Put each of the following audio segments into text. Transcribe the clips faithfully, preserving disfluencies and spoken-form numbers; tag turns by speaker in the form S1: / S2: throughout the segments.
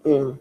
S1: Mm.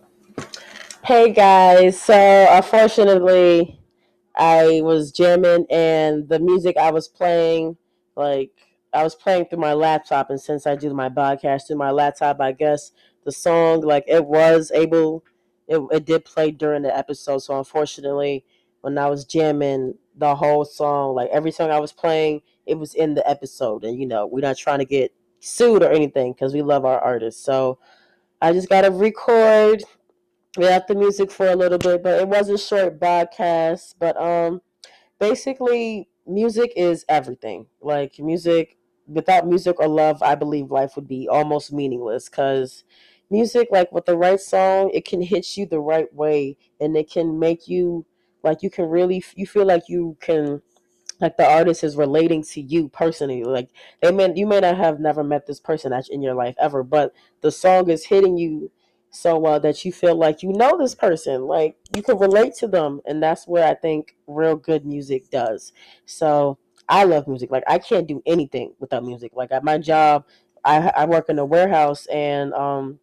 S1: Hey guys, so unfortunately, I was jamming and the music I was playing, like I was playing through my laptop, and since I do my podcast through my laptop, I guess the song like it was able, it, it did play during the episode. So unfortunately, when I was jamming the whole song, like every song I was playing, it was in the episode, and you know we're not trying to get sued or anything because we love our artists. So I just got to record without the music for a little bit, but it was a short podcast. But um, basically, music is everything. Like music, without music or love, I believe life would be almost meaningless. Cause music, like with the right song, it can hit you the right way, and it can make you like you can really you feel like you can like the artist is relating to you personally. Like they may you may not have never met this person in your life ever, but the song is hitting you so well that you feel like you know this person, like you can relate to them, and that's where I think real good music does. So I love music. Like I can't do anything without music. Like at my job, I, I work in a warehouse, and um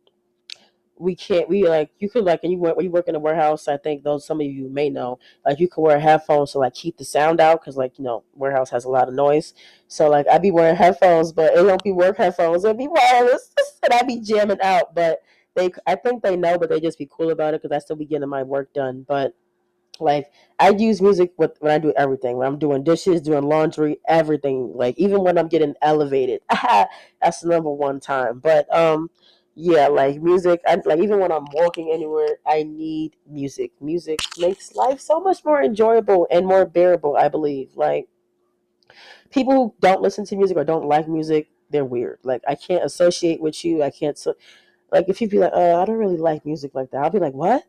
S1: we can't we like you could like and you work when you work in a warehouse. I think those some of you may know, like you can wear headphones to like keep the sound out because like you know warehouse has a lot of noise. So like I'd be wearing headphones, but it won't be work headphones, it'll be wireless. And I'd be jamming out. But they I think they know, but they just be cool about it because I still be getting my work done. But like I use music with when I do everything. When I'm doing dishes, doing laundry, everything. Like even when I'm getting elevated, that's the number one time. But um, yeah, like music. I, like even when I'm walking anywhere, I need music. Music makes life so much more enjoyable and more bearable. I believe. Like people who don't listen to music or don't like music, they're weird. Like I can't associate with you. I can't. So, like if you be like, uh, I don't really like music like that. I'll be like, what?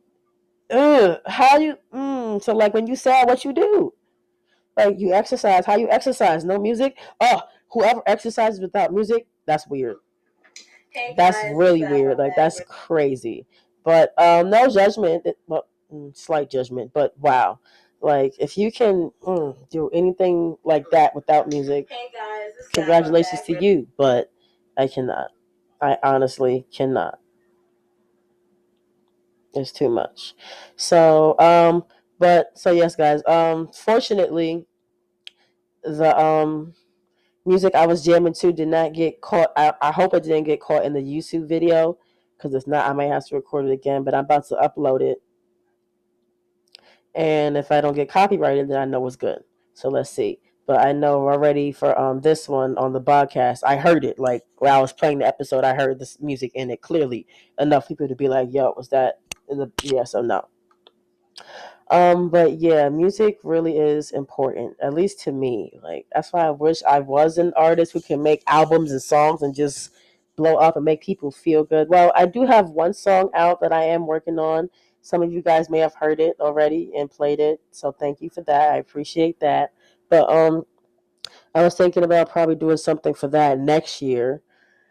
S1: Ugh, how you mm, so like when you sad, what you do? Like you exercise. How you exercise? No music? Oh, whoever exercises without music, that's weird. Hey that's guys, really weird. Like that's crazy. But um no judgment. Well, mm, slight judgment, but wow. Like if you can mm, do anything like that without music, hey guys, congratulations to you. But I cannot. I honestly cannot. It's too much. So, um, but so yes, guys. Um, fortunately, the um music I was jamming to did not get caught. I, I hope it didn't get caught in the YouTube video, because if not, I might have to record it again. But I'm about to upload it, and if I don't get copyrighted, then I know it's good. So let's see. But I know already for um this one on the podcast, I heard it like while I was playing the episode. I heard this music in it clearly enough people to be like, "Yo, was that in the yes or no?" Um, but yeah, music really is important, at least to me. Like that's why I wish I was an artist who can make albums and songs and just blow up and make people feel good. Well, I do have one song out that I am working on. Some of you guys may have heard it already and played it, so thank you for that. I appreciate that. But um, I was thinking about probably doing something for that next year.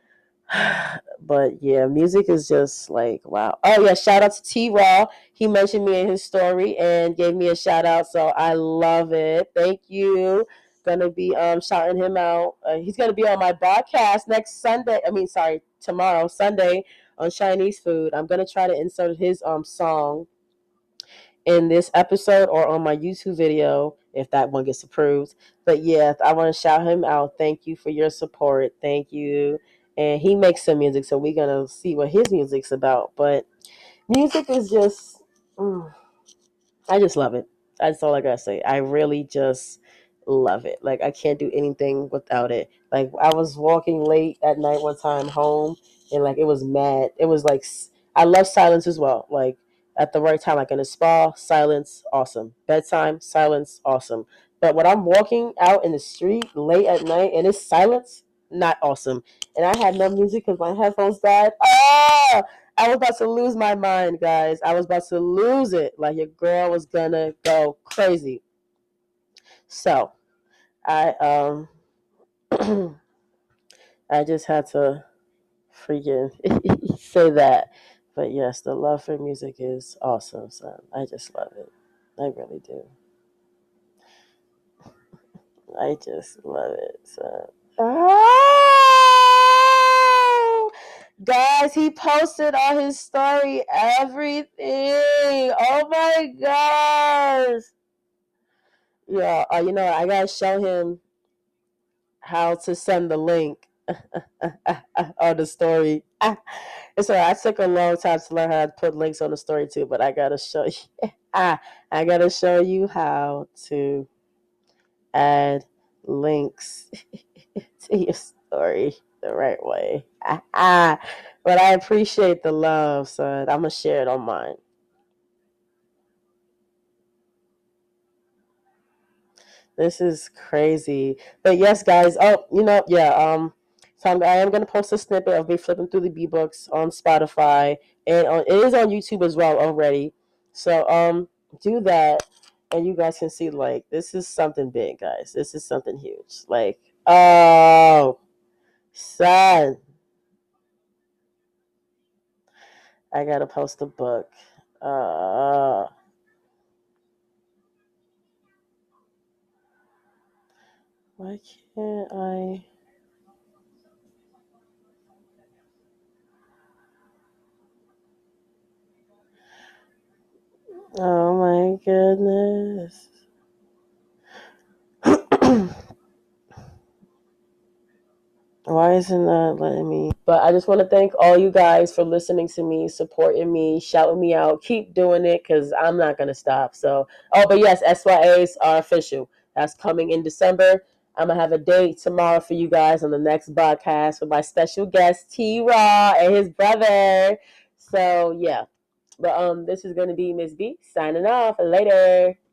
S1: But yeah, music is just like wow. Oh yeah, shout out to T Raw. He mentioned me in his story and gave me a shout out, so I love it. Thank you. Gonna be um shouting him out. Uh, he's gonna be on my podcast next Sunday. I mean, sorry, tomorrow, Sunday, on Chinese food. I'm gonna try to insert his um song in this episode or on my YouTube video if that one gets approved. But yeah, I want to shout him out. Thank you for your support. Thank you. And he makes some music, so we're gonna see what his music's about. But music is just, mm, I just love it. That's all I gotta say. I really just love it. Like I can't do anything without it. Like I was walking late at night one time home, and like it was mad. It was like I love silence as well. Like at the right time, like in a spa, silence, awesome. Bedtime, silence, awesome. But when I'm walking out in the street late at night and it's silence, not awesome. And I had no music because my headphones died. Ah! I was about to lose my mind, guys. I was about to lose it. Like your girl was gonna go crazy. So I um I just had to freaking say that. But yes, the love for music is awesome, son. I just love it. I really do. I just love it, son. Oh! Guys, he posted on his story everything. Oh my gosh. Yeah, uh, you know, I gotta show him how to send the link on the story. So I took a long time to learn how to put links on the story too, but I gotta show you. I gotta show you how to add links to your story the right way. but I appreciate the love, son. I'm gonna share it on mine. This is crazy. But yes, guys. Oh, you know, yeah. Um, so I'm, I am gonna post a snippet of me flipping through the B books on Spotify, and on, it is on YouTube as well already. So um, do that, and you guys can see like this is something big, guys. This is something huge. Like, oh, son, I gotta post a book. Uh, why can't I? Oh my goodness. Why isn't that letting me? But I just want to thank all you guys for listening to me, supporting me, shouting me out. Keep doing it because I'm not going to stop. So, oh, but yes, S Y As are official. That's coming in December. I'm going to have a date tomorrow for you guys on the next podcast with my special guest, T Raw, and his brother. So, yeah. But um, this is going to be Miss B signing off. Later.